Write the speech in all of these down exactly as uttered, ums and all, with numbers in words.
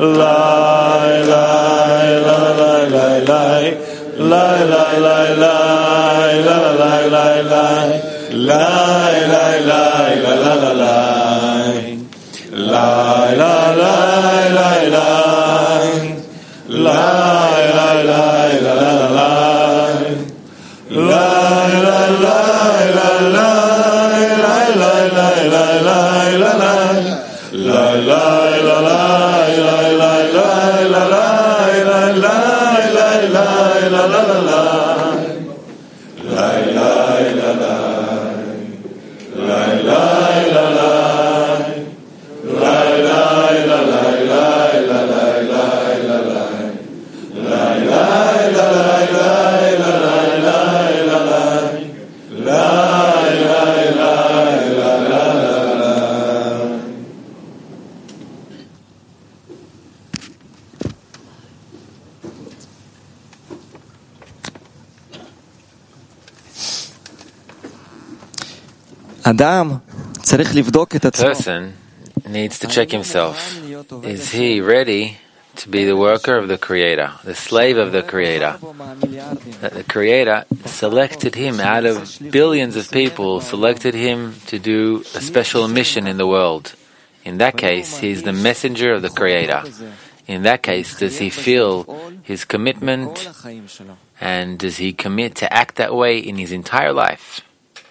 Person needs to check himself. Is he ready to be the worker of the Creator, the slave of the Creator? That the Creator selected him out of billions of people, selected him to do a special mission in the world. In that case, he is the messenger of the Creator. In that case, does he feel his commitment, and does he commit to act that way in his entire life?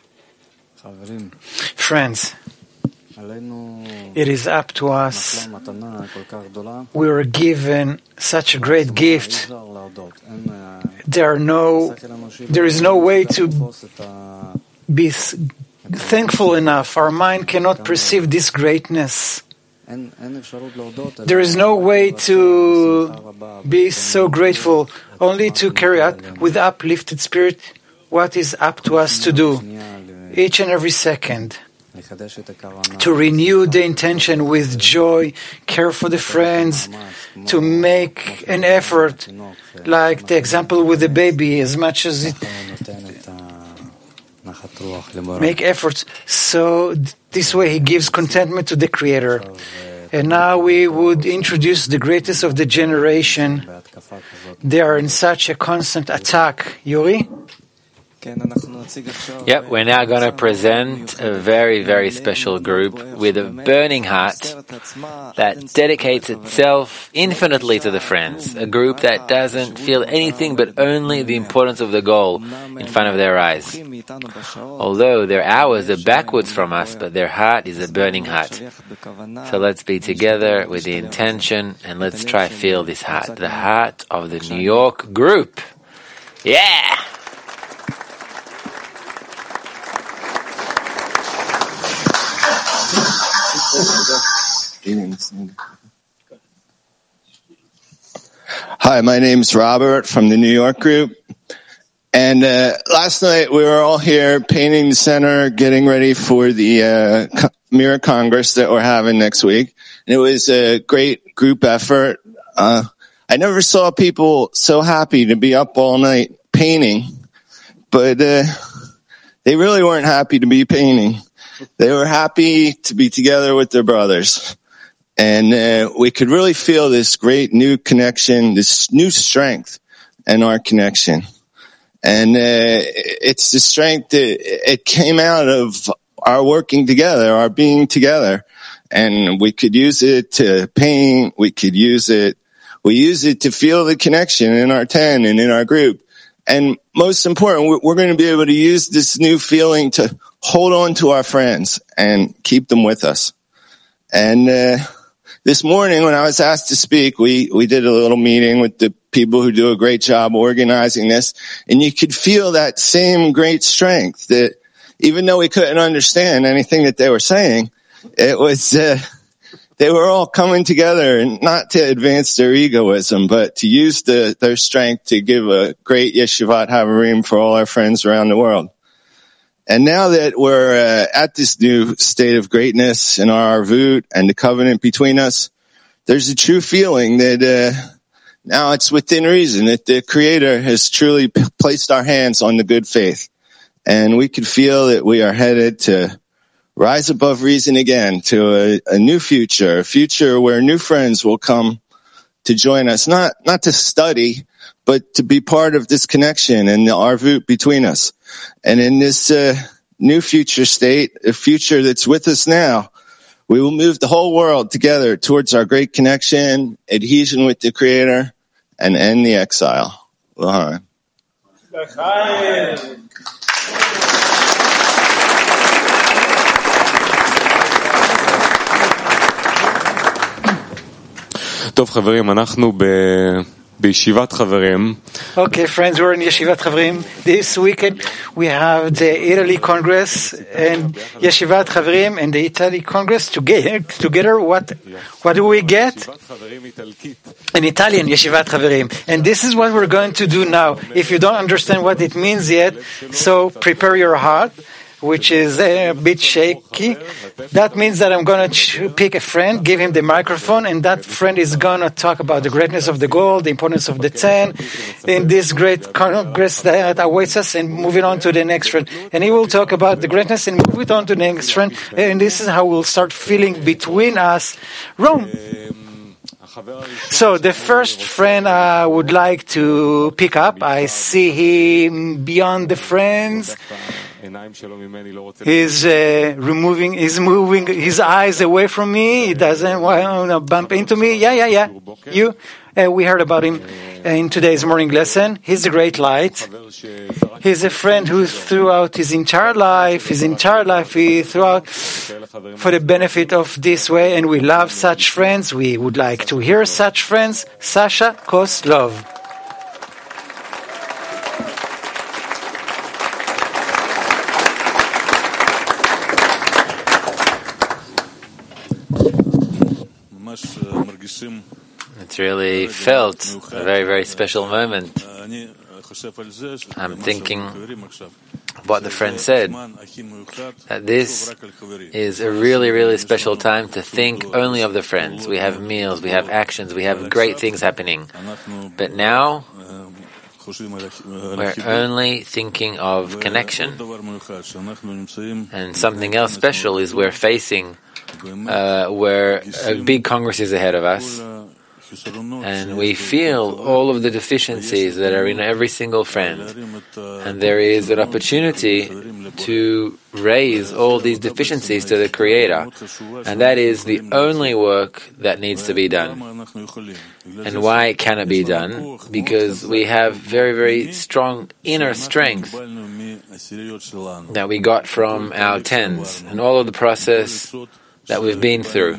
Friends, it is up to us. We were given such a great gift. There are no, there is no way to be thankful enough. Our mind cannot perceive this greatness. There is no way to be so grateful, only to carry out with uplifted spirit what is up to us to do each and every second. To renew the intention with joy, care for the friends, to make an effort, like the example with the baby, as much as it make efforts. So this way he gives contentment to the Creator. And now we would introduce the greatest of the generation. They are in such a constant attack. Yuri? Yep, we're now going to present a very, very special group with a burning heart that dedicates itself infinitely to the friends. A group that doesn't feel anything but only the importance of the goal in front of their eyes. Although their hours are backwards from us, but their heart is a burning heart. So let's be together with the intention and let's try to feel this heart, the heart of the New York group. Yeah! Hi, my name's Robert from the New York group. And uh, last night we were all here painting the center, getting ready for the uh, Mirror Congress that we're having next week. And it was a great group effort. Uh, I never saw people so happy to be up all night painting, but uh, they really weren't happy to be painting. They were happy to be together with their brothers. And uh, we could really feel this great new connection, this new strength in our connection. And uh, it's the strength that it came out of our working together, our being together. And we could use it to paint. We could use it. We use it to feel the connection in our ten and in our group. And most important, we're going to be able to use this new feeling to hold on to our friends and keep them with us. And uh, this morning when I was asked to speak, we, we did a little meeting with the people who do a great job organizing this. And you could feel that same great strength that even though we couldn't understand anything that they were saying, it was, uh, they were all coming together and not to advance their egoism, but to use the, their strength to give a great Yeshivat Havarim for all our friends around the world. And now that we're uh, at this new state of greatness in our Arvut and the covenant between us, there's a true feeling that uh, now it's within reason that the Creator has truly p- placed our hands on the good faith. And we can feel that we are headed to rise above reason again, to a, a new future, a future where new friends will come to join us, not, not to study, but to be part of this connection and the arvut between us. And in this uh, new future state, a future that's with us now, we will move the whole world together towards our great connection, adhesion with the Creator, and end the exile. L'chaim. טוב חברים, אנחנו ב... בישיבת חברים. Okay, friends, we're in Yeshivat Chavrim. This weekend we have the Italy Congress and Yeshivat Chavrim and the Italy Congress together. Together, what what do we get? An Italian Yeshivat Chavrim. And this is what we're going to do now. If you don't understand what it means yet, so prepare your heart, which is a bit shaky. That means that I'm going to pick a friend, give him the microphone, and that friend is going to talk about the greatness of the goal, the importance of the ten, in this great congress that awaits us, and moving on to the next friend. And he will talk about the greatness and move it on to the next friend. And this is how we'll start feeling between us Rome. So the first friend I would like to pick up, I see him beyond the friends. He's uh, removing, he's moving his eyes away from me. He doesn't want to bump into me. Yeah, yeah, yeah. You, uh, we heard about him in today's morning lesson. He's a great light. He's a friend who throughout his entire life, his entire life, he threw out for the benefit of this way. And we love such friends. We would like to hear such friends. Sasha Koslov. It's really felt a very, very special moment. I'm thinking what the friend said, that this is a really, really special time to think only of the friends. We have meals, we have actions, we have great things happening. But now, we're only thinking of connection. And something else special is we're facing Uh, where a big congress is ahead of us, and we feel all of the deficiencies that are in every single friend, and there is an opportunity to raise all these deficiencies to the Creator, and that is the only work that needs to be done. And why can it be done? Because we have very, very strong inner strength that we got from our tens, and all of the process that we've been through,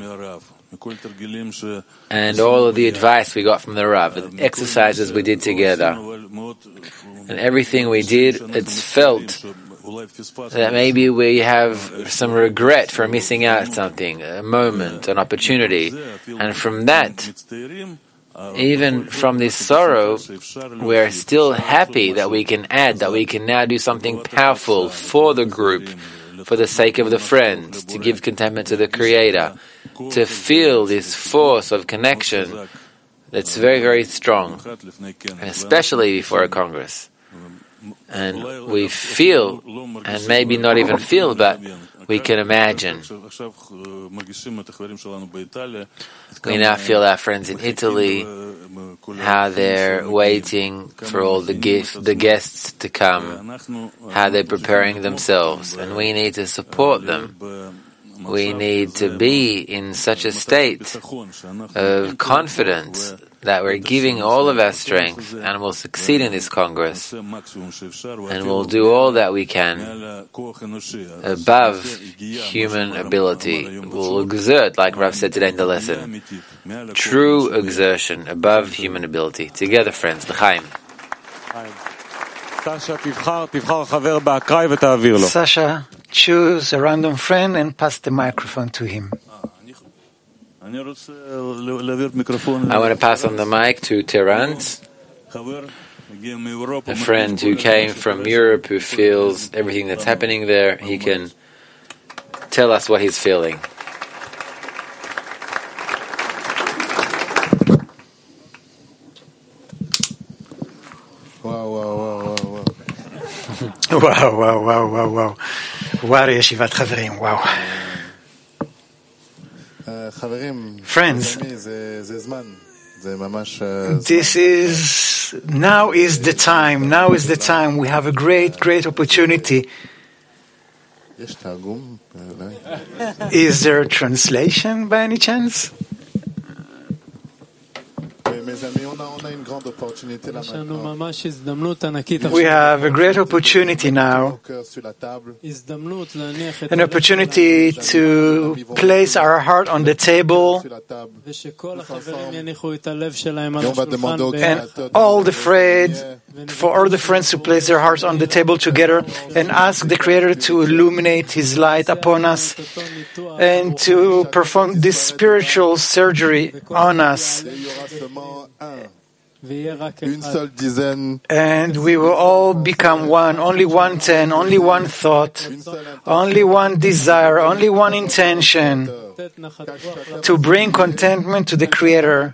and all of the advice we got from the Rav, the exercises we did together, and everything we did, it's felt that maybe we have some regret for missing out something, a moment, an opportunity, and from that, even from this sorrow, we're still happy that we can add, that we can now do something powerful for the group, for the sake of the friends, to give contentment to the Creator, to feel this force of connection that's very, very strong, and especially before a Congress. And we feel, and maybe not even feel, but we can imagine. We now feel our friends in Italy, how they're waiting for all the gift, the guests to come, how they're preparing themselves, and we need to support them. We need to be in such a state of confidence that we're giving all of our strength and will succeed in this Congress, and we'll do all that we can above human ability. We'll exert, like Rav said today in the lesson, true exertion above human ability. Together, friends, l'chaim. Sasha, choose a random friend and pass the microphone to him. I want to pass on the mic to Terrance, a friend who came from Europe, who feels everything that's happening there. He can tell us what he's feeling. Wow, wow, wow, wow, wow. wow, wow, wow, wow, wow. What a Yeshivat Chavrim, wow. This is, now is the time, now is the time. We have a great, great opportunity. Is there a translation by any chance? We have a great opportunity now, an opportunity to place our heart on the table, and all the friends, for all the friends to place their hearts on the table together and ask the Creator to illuminate His light upon us and to perform this spiritual surgery on us. And we will all become one, only one ten, only one thought, only one desire, only one intention, to bring contentment to the Creator,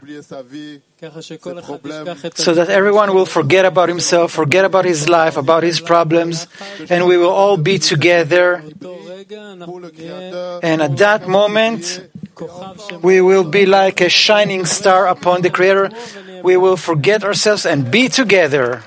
so that everyone will forget about himself, forget about his life, about his problems, and we will all be together. And at that moment, we will be like a shining star upon the Creator. We will forget ourselves and be together.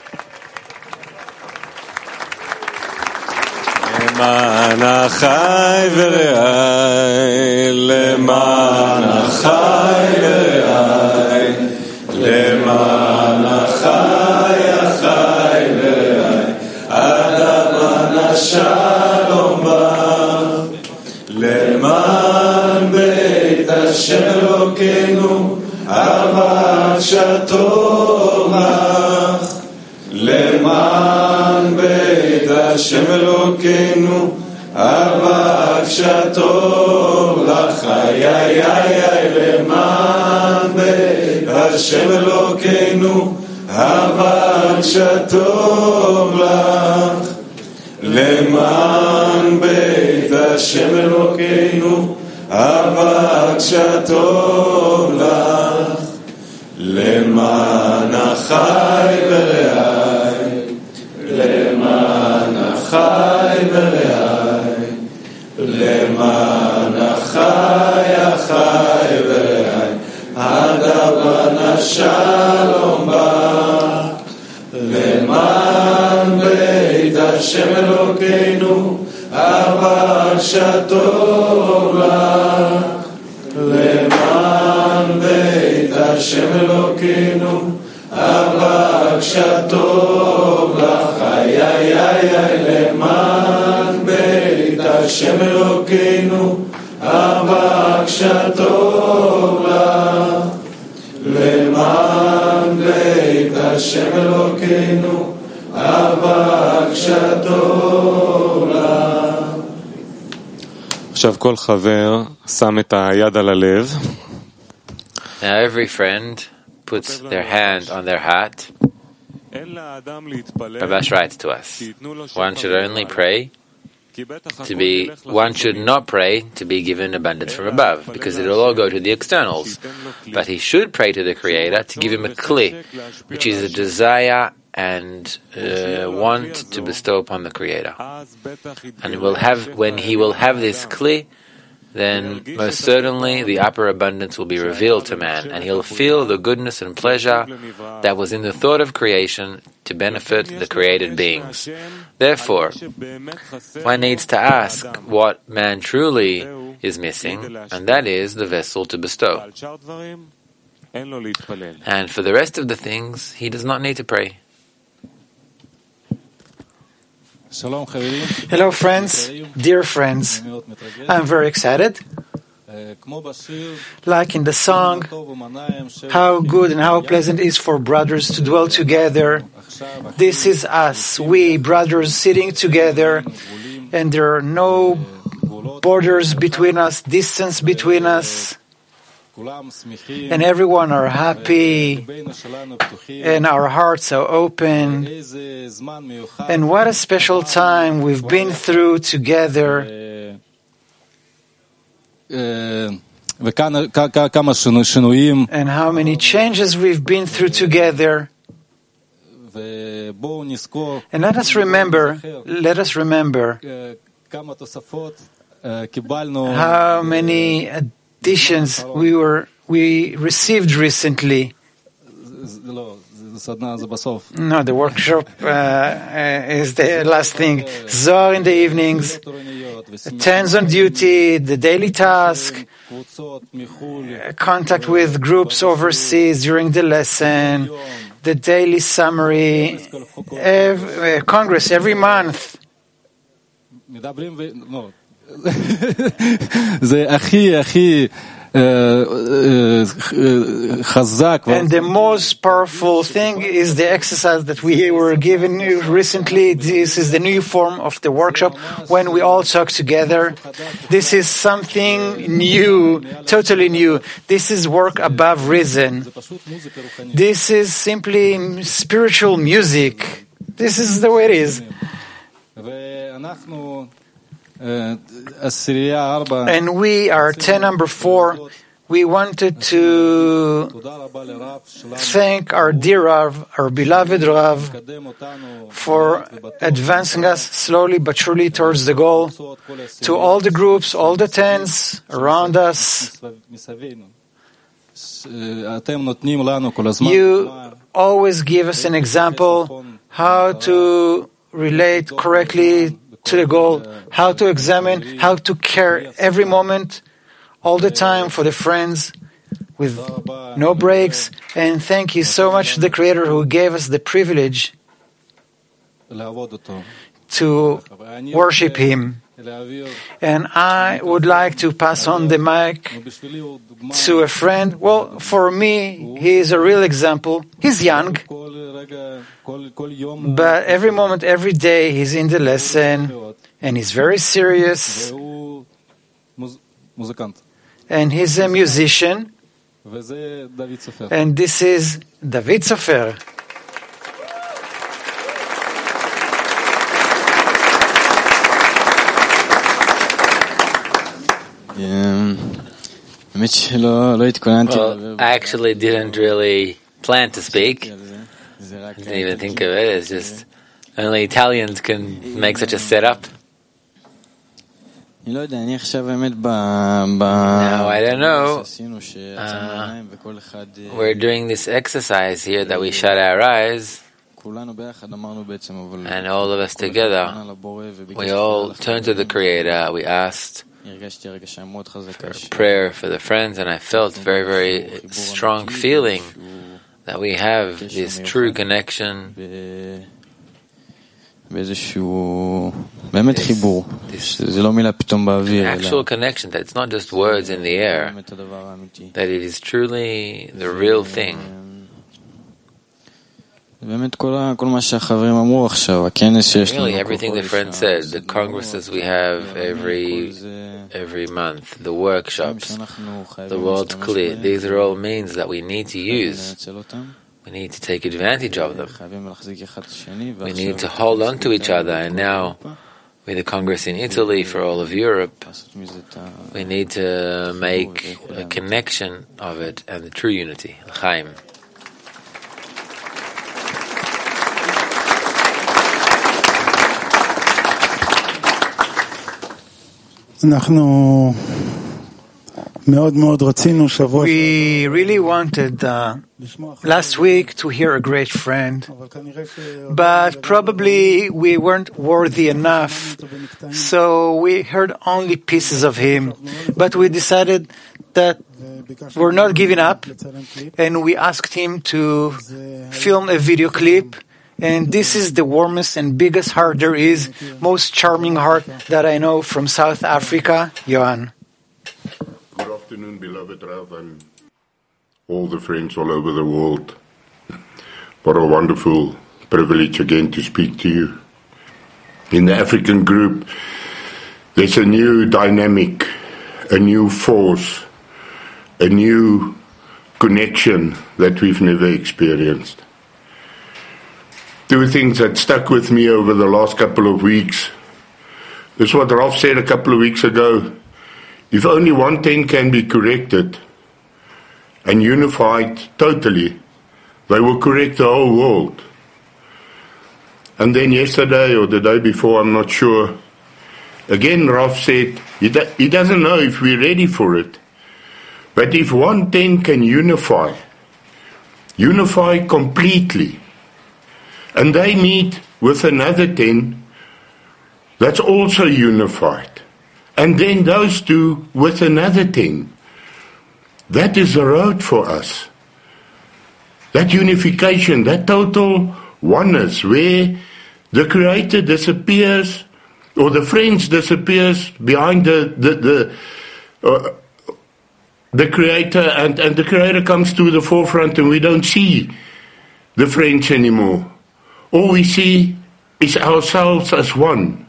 למען החי ורעי, למען החי ורעי, למען החי החי ורעי, אדם השלום בא, למען בית השם אלוקינו, אהבת שתום לך, למען בית השם אלוקינו, אהבה כשטוב לך, איי איי איי, למען בית השם אלוקינו, אהבה כשטוב לך, למען בית השם אלוקינו, אהבה כשטוב לך, למען החי ורעי, למען החי ורעי, למען החי החי ורעי, הדבר השלום בא, למען בית השם אלוקינו, אהבה כשטוב לך, למען בית השם אלוקינו, אהבה כשטוב לך, איי איי איי איי, למען בית השם אלוקינו, אהבה כשטוב לך, למען בית השם אלוקינו, אהבה כשטוב לך. עכשיו כל חבר שם את היד על הלב. Now every friend puts their hand on their heart. Rabash writes to us, one should only pray to be, one should not pray to be given abundance from above, because it will all go to the externals. But he should pray to the Creator to give him a kli, which is a desire and uh, want to bestow upon the Creator. And he will have, when he will have this kli, then most certainly the upper abundance will be revealed to man, and he'll feel the goodness and pleasure that was in the thought of creation to benefit the created beings. Therefore, one needs to ask what man truly is missing, and that is the vessel to bestow. And for the rest of the things, he does not need to pray. Hello friends, dear friends, I'm very excited. Like in the song, how good and how pleasant it is for brothers to dwell together. This is us, we brothers sitting together, and there are no borders between us, distance between us. And everyone are happy, and our hearts are open. And what a special time we've been through together. And how many changes we've been through together. And let us remember, let us remember how many additions we were we received recently No, the workshop uh, uh, is the last thing. Zohar in the evenings, tens on duty, the daily task, uh, contact with groups overseas during the lesson, the daily summary, every, uh, Congress every month. And the most powerful thing is the exercise that we were given recently. This is the new form of the workshop when we all talk together. This is something new, totally new. This is work above reason. This is simply spiritual music. This is the way it is. And we are ten number four. We wanted to thank our dear Rav, our beloved Rav, for advancing us slowly but surely towards the goal. To all the groups, all the tens around us, you always give us an example how to relate correctly to the goal, how to examine, how to care every moment, all the time for the friends, with no breaks. And thank you so much to the Creator who gave us the privilege to worship Him. And I would like to pass on the mic to a friend. Well, for me, he is a real example. He's young, but every moment, every day, he's in the lesson, and he's very serious, and he's a musician, and this is David Sofer. Well, I actually didn't really plan to speak. I didn't even think of it. It's just only Italians can make such a setup. Now, I don't know. Uh, we're doing this exercise here that we shut our eyes, and all of us together, we all turned to the Creator. We asked for prayer for the friends, and I felt very, very strong feeling that we have this true connection, this, this actual connection, that it's not just words in the air, that it is truly the real thing. Really, everything the friend said, the congresses we have every every month, the workshops, the world's clear, these are all means that we need to use. We need to take advantage of them. We need to hold on to each other. And now, with the Congress in Italy for all of Europe, we need to make a connection of it and the true unity. L'chaim. We really wanted uh, last week to hear a great friend, but probably we weren't worthy enough, so we heard only pieces of him. But we decided that we're not giving up, and we asked him to film a video clip. And this is the warmest and biggest heart there is, most charming heart that I know from South Africa, Johan. Good afternoon, beloved Rav, and all the friends all over the world. What a wonderful privilege again to speak to you. In the African group, there's a new dynamic, a new force, a new connection that we've never experienced. Two things that stuck with me over the last couple of weeks. This is what Ralph said a couple of weeks ago. If only one thing can be corrected and unified totally, they will correct the whole world. And then yesterday or the day before, I'm not sure, again Ralph said he, do, he doesn't know if we're ready for it. But if one thing can unify, unify completely. And they meet with another ten that's also unified. And then those two with another ten. That is the road for us. That unification, that total oneness, where the Creator disappears, or the Friends disappears behind the the the, uh, the Creator, and, and the Creator comes to the forefront, and we don't see the Friends anymore. All we see is ourselves as one.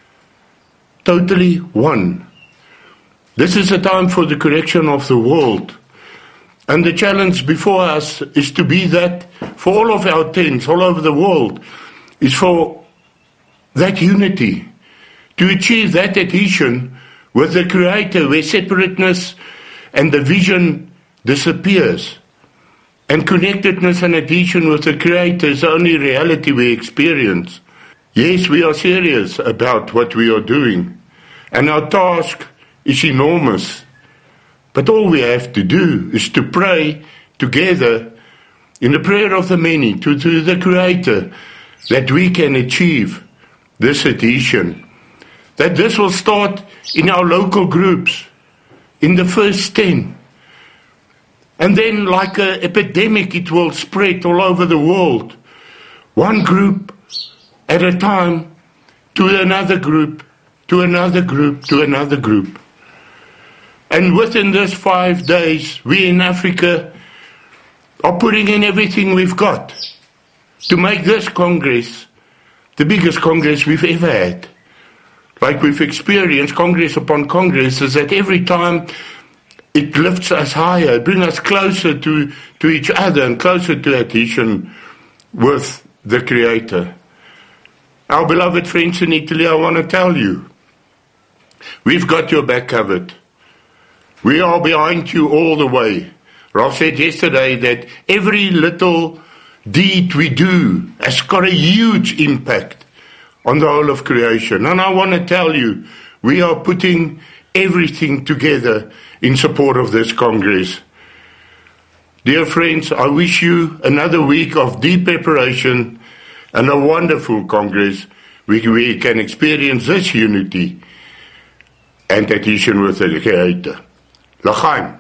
Totally one. This is a time for the correction of the world. And the challenge before us is to be that for all of our tens all over the world, is for that unity, to achieve that adhesion with the Creator, where separateness and division disappears. And connectedness and adhesion with the Creator is the only reality we experience. Yes, we are serious about what we are doing, and our task is enormous. But all we have to do is to pray together in the prayer of the many to, to the Creator, that we can achieve this adhesion. That this will start in our local groups, in the first ten. And then like an epidemic, it will spread all over the world. One group at a time, to another group, to another group, to another group. And within this five days, we in Africa are putting in everything we've got to make this Congress the biggest Congress we've ever had. Like we've experienced Congress upon Congress, is that every time it lifts us higher, it brings us closer to, to each other and closer to adhesion with the Creator. Our beloved friends in Italy, I want to tell you, we've got your back covered. We are behind you all the way. Ralph said yesterday that every little deed we do has got a huge impact on the whole of creation. And I want to tell you, we are putting everything together in support of this Congress. Dear friends, I wish you another week of deep preparation and a wonderful Congress where we can experience this unity and adhesion with the Creator. L'chaim.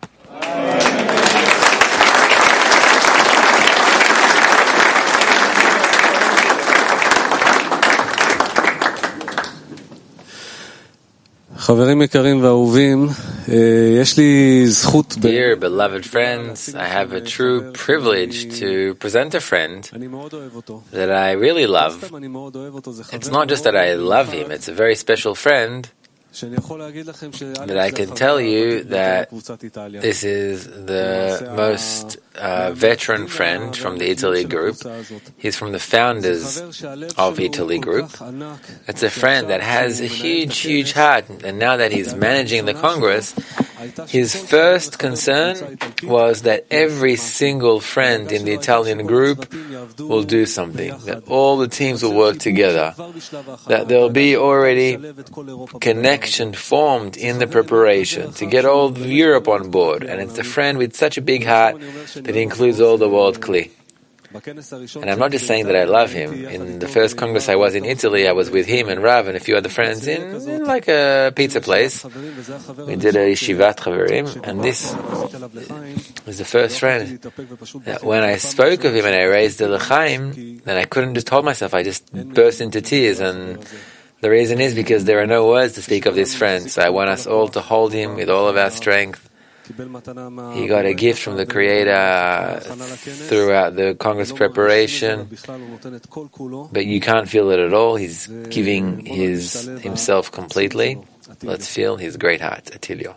חברים יקרים ואהובים, יש לי זכות... Dear beloved friends, I have a true privilege to present a friend that I really love. It's not just that I love him, it's a very special friend that I can tell you that this is the most uh, veteran friend from the Italy group. He's from the founders of Italy group. It's a friend that has a huge, huge heart, and now that he's managing the Congress, his first concern was that every single friend in the Italian group will do something, that all the teams will work together, that there'll be already connection formed in the preparation to get all of Europe on board. And it's a friend with such a big heart that includes all the world Kli. And I'm not just saying that I love him. In the first Congress I was in Italy, I was with him and Rav and a few other friends in, in like a pizza place. We did a Yeshivat Chaverim, and this was the first friend that when I spoke of him and I raised the L'chaim, then I couldn't just hold myself, I just burst into tears. And the reason is because there are no words to speak of this friend, so I want us all to hold him with all of our strength. He got a gift from the Creator throughout the Congress preparation, but you can't feel it at all. He's giving his himself completely. Let's feel his great heart. Attilio.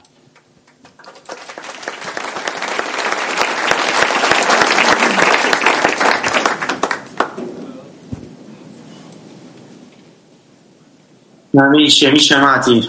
Amici, amici amati.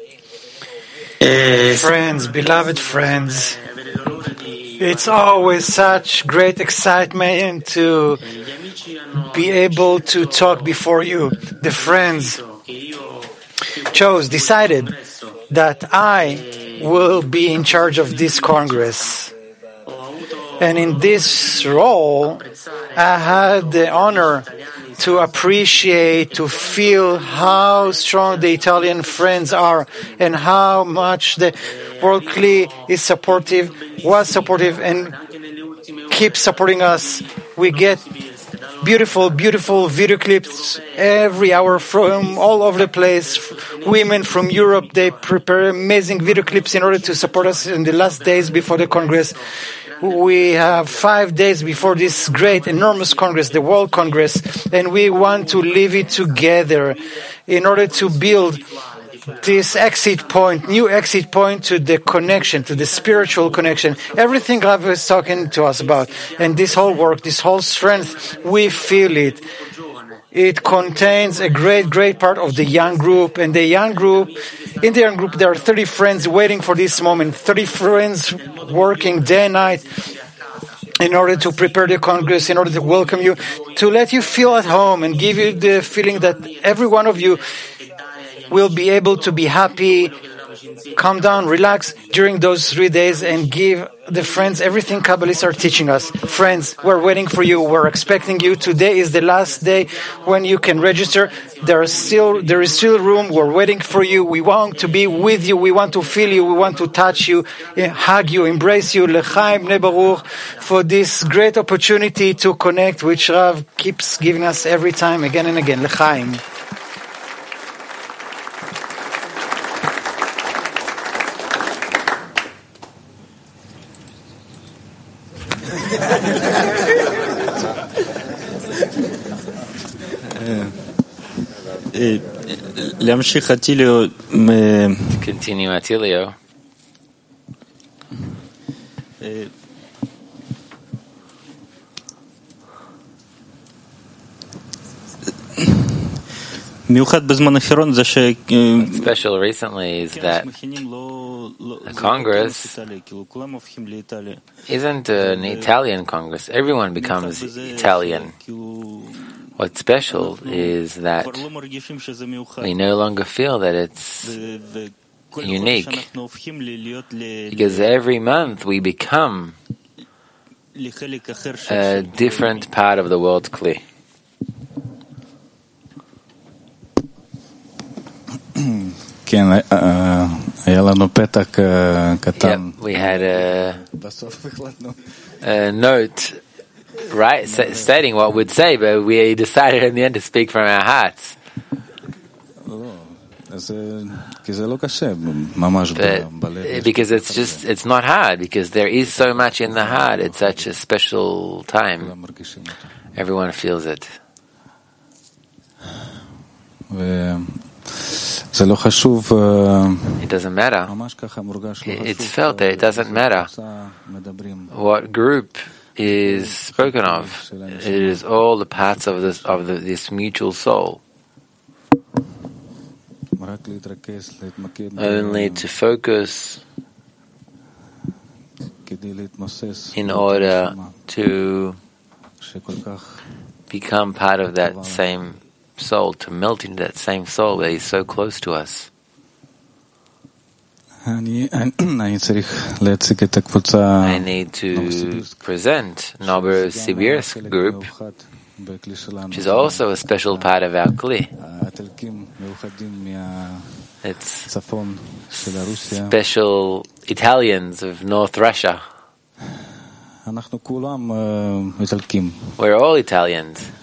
Friends, beloved friends, it's always such great excitement to be able to talk before you. The friends chose, decided that I will be in charge of this Congress. And in this role, I had the honor to appreciate, to feel how strong the Italian friends are and how much the World Kli is supportive, was supportive, and keeps supporting us. We get beautiful, beautiful video clips every hour from all over the place. Women from Europe, they prepare amazing video clips in order to support us in the last days before the Congress. We have five days before this great, enormous Congress, the World Congress, and we want to live it together in order to build this exit point, new exit point to the connection, to the spiritual connection. Everything Rav was talking to us about, and this whole work, this whole strength, we feel it. It contains a great, great part of the young group, and the young group, in the young group, there are thirty friends waiting for this moment, thirty friends working day and night in order to prepare the Congress, in order to welcome you, to let you feel at home and give you the feeling that every one of you will be able to be happy, calm down, relax during those three days and give the friends everything Kabbalists are teaching us. Friends, we're waiting for you. We're expecting you. Today is the last day when you can register. There is still, there is still room. We're waiting for you. We want to be with you. We want to feel you. We want to touch you, hug you, embrace you. L'chaim Bnei Baruch, for this great opportunity to connect, which Rav keeps giving us every time, again and again. L'chaim. Continue, Attilio. What's special recently is that the Congress isn't an Italian Congress. Everyone becomes Italian. What's special is that we no longer feel that it's unique, because every month we become a different part of the World Kli. Yep, we had a, a note, right, stating what we'd say, but we decided in the end to speak from our hearts. But because it's just, it's not hard, because there is so much in the heart. It's such a special time. Everyone feels it. It doesn't matter. It's felt that it doesn't matter what group is spoken of. It is all the parts of this of the, this mutual soul. Only to focus in order to become part of that same soul, to melt into that same soul that is so close to us. I need to present Novosibirsk group, which is also a special part of our Kli. It's special Italians of North Russia. We're all Italians.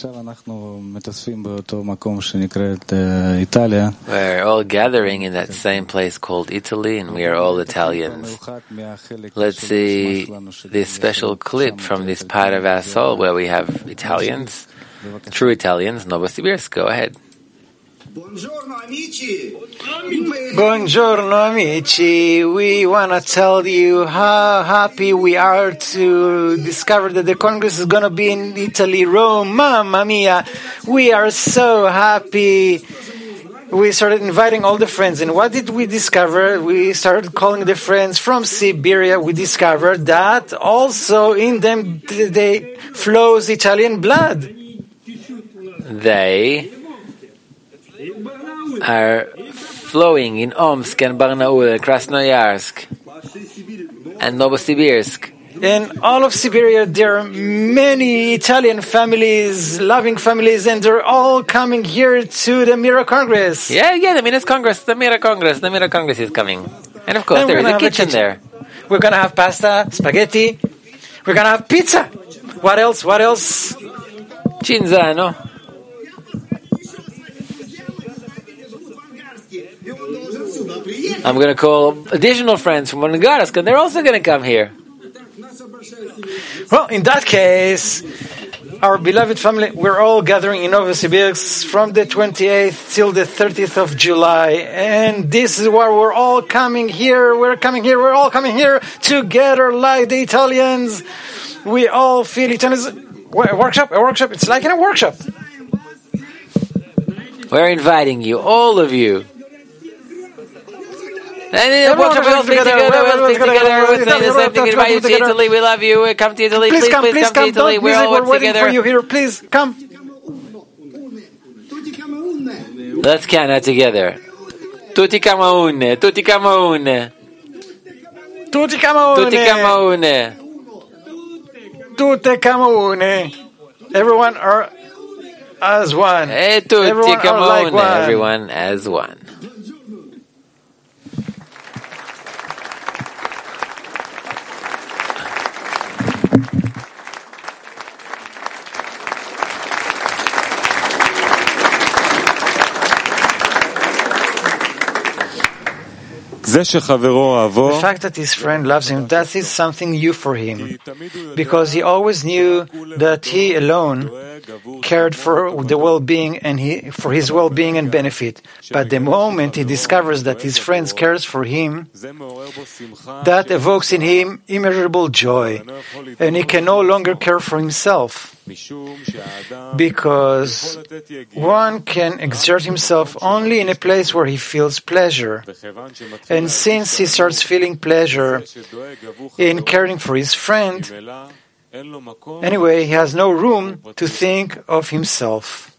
We're all gathering in that same place called Italy, and we are all Italians. Let's see this special clip from this part of our soul where we have Italians, true Italians. Novosibirsk, go ahead. Buongiorno amici. Buongiorno amici. We want to tell you how happy we are to discover that the Congress is going to be in Italy, Rome. Mamma mia. We are so happy. We started inviting all the friends, and what did we discover? We started calling the friends from Siberia. We discovered that also in them they flows Italian blood. They are flowing in Omsk and Barnaul, Krasnoyarsk and Novosibirsk. In all of Siberia, there are many Italian families, loving families, and they're all coming here to the Mira Congress. Yeah, yeah, the Mira Congress, the Mira Congress, the Mira Congress is coming. And of course, And there we're is a gonna have a kitchen kitchen. there. We're going to have pasta, spaghetti. We're going to have pizza. What else? What else? Cinzano. I'm going to call additional friends from Monogaras, and they're also going to come here. Well, in that case, our beloved family, we're all gathering in Novosibirsk from the twenty-eighth till the thirtieth of July. And this is where we're all coming here. We're coming here. We're all coming here together like the Italians. We all feel Italians. A workshop, a workshop. It's like in a workshop. We're inviting you, all of you. And then Everyone welcome, we all is speak together. together, we all speak Everyone's together, together. we're saying the same thing, Let's invite you come to together. Italy, we love you, come to Italy, Please please, come, please please come to come. Italy, Don't we're music. all We're work waiting for you together. here. Please come. Let's count that together. Tutti kamaune, tutti kamaune, Tutti Kamaune. tutti kamaune. Tutte Kamaune. Everyone are as one. Hey, tutti Everyone are like kamaune, one. everyone as one. The fact that his friend loves him, that is something new for him, because he always knew that he alone cared for the well-being and he, for his well-being and benefit. But the moment he discovers that his friend cares for him, that evokes in him immeasurable joy, and he can no longer care for himself. Because one can exert himself only in a place where he feels pleasure. And since he starts feeling pleasure in caring for his friend, anyway, he has no room to think of himself.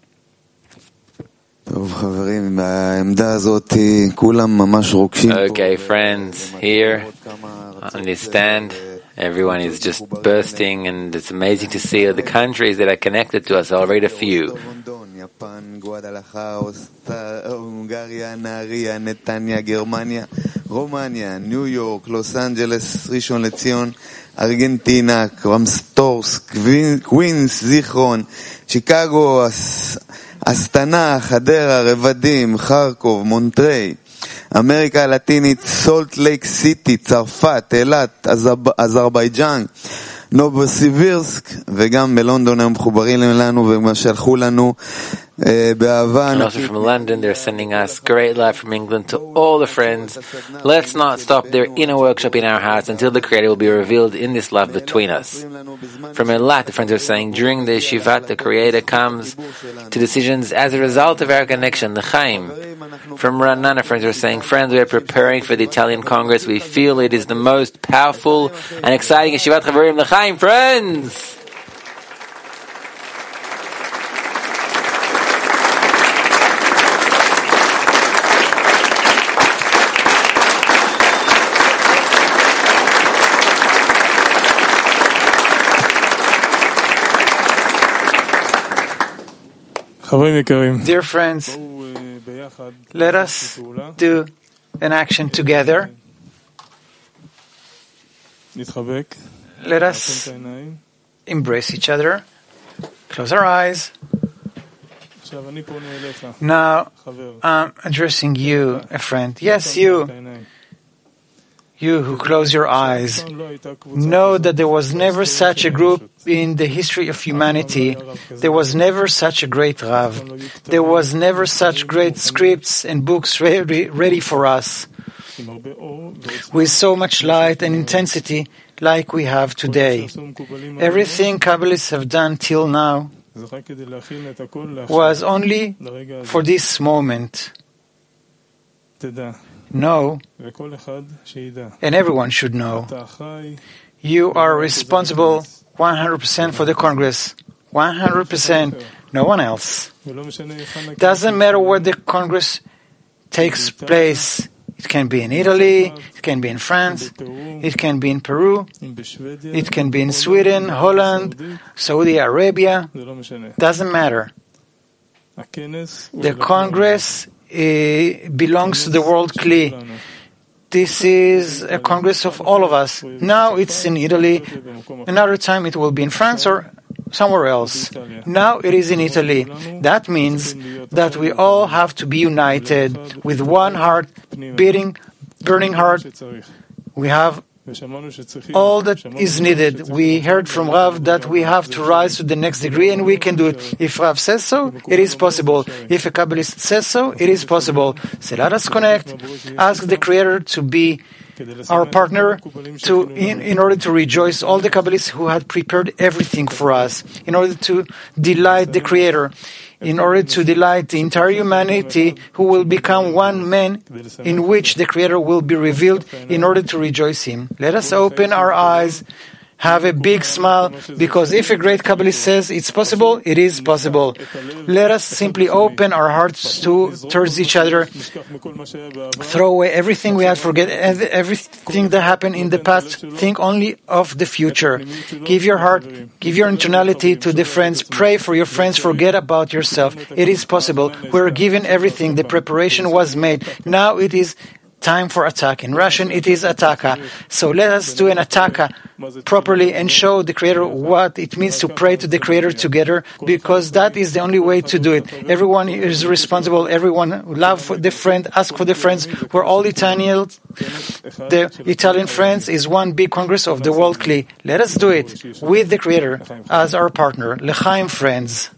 Okay, friends, here on this stand, everyone is just bursting, and it's amazing to see the countries that are connected to us. I'll read a few. Japan, Guadalajara, Hungary, Nairobi, Netanya, Germania, Romania, New York, Los Angeles, Rishon LeZion, Argentina, Kramatorsk, Queens, Zichron, Chicago, Astana, Hadera, Revadim, Kharkov, Monterey, אמריקה הלטינית, סולט לייק סיטי, צרפת, אילת, אזרבייג'אן, נובוסיבירסק, וגם בלונדון הם מחוברים לנו ומה שלחו לנו באהבה. And also from London, they're sending us great love from England to all the friends. Let's not stop their inner workshop in our hearts until the Creator will be revealed in this love between us. From Eilat, the friends are saying, during the Yeshivat, the Creator comes to decisions as a result of our connection, the Chaim. From Ra'anana, friends are saying, friends, we are preparing for the Italian Congress. We feel it is the most powerful and exciting Yeshivat Chaverim, the Chaim, friends! Dear friends, let us do an action together. Let us embrace each other. Close our eyes. Now, I'm addressing you, a friend. Yes, you. You who close your eyes, know that there was never such a group in the history of humanity. There was never such a great Rav. There was never such great scripts and books ready, ready for us, with so much light and intensity like we have today. Everything Kabbalists have done till now was only for this moment. Know, and everyone should know, you are responsible one hundred percent for the Congress, one hundred percent, no one else. Doesn't matter where the Congress takes place, It can be in Italy, it can be in France, it can be in Peru, it can be in Sweden, Holland, Saudi Arabia. Doesn't matter. The Congress uh, belongs to the World Kli. This is a Congress of all of us. Now it's in Italy. Another time it will be in France or somewhere else. Now it is in Italy. That means that we all have to be united with one heart, beating, burning heart. We have all that is needed. We heard from Rav that we have to rise to the next degree, and we can do it. If Rav says so, it is possible. If a Kabbalist says so, it is possible. So let us connect, ask the Creator to be our partner to in, in order to rejoice all the Kabbalists who had prepared everything for us, in order to delight the Creator, in order to delight the entire humanity who will become one man in which the Creator will be revealed in order to rejoice Him. Let us open our eyes, have a big smile, because if a great Kabbalist says it's possible, it is possible. Let us simply open our hearts to towards each other, throw away everything we had, forget everything that happened in the past, think only of the future. Give your heart, give your internality to the friends, pray for your friends, forget about yourself. It is possible. We're given everything, the preparation was made. Now it is time for attack. In Russian, it is ataka. So let us do an ataka properly and show the Creator what it means to pray to the Creator together, because that is the only way to do it. Everyone is responsible. Everyone love for the friend, ask for the friends. We're all Italians. The Italian friends is one big congress of the World Kli. Let us do it with the Creator as our partner. L'chaim, friends.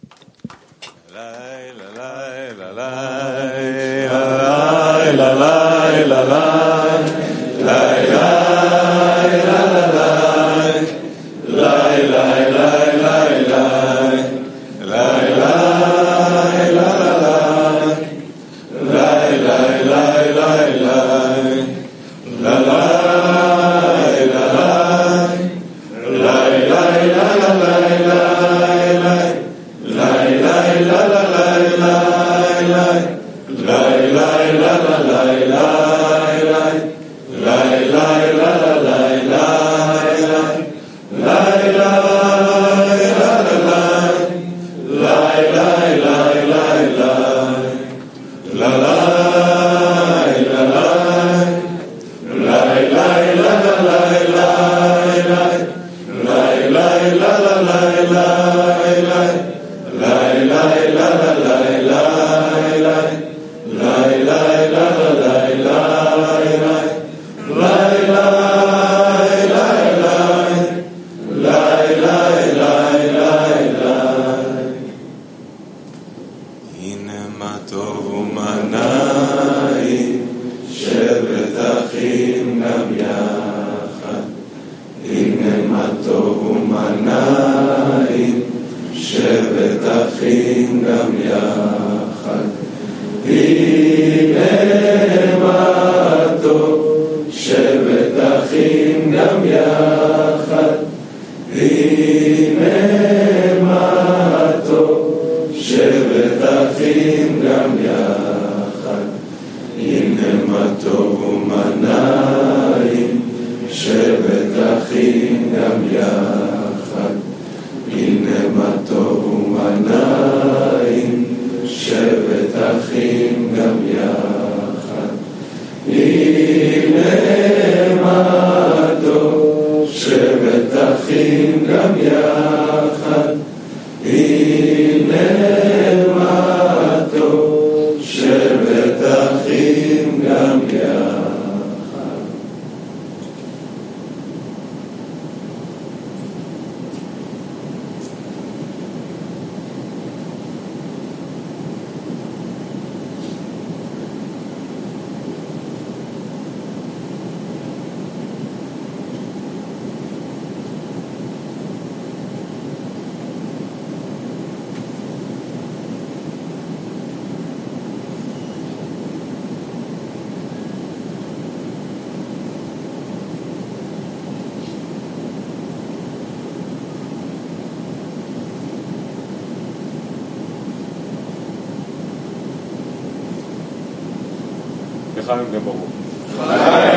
לחיים גם ברור. Bye.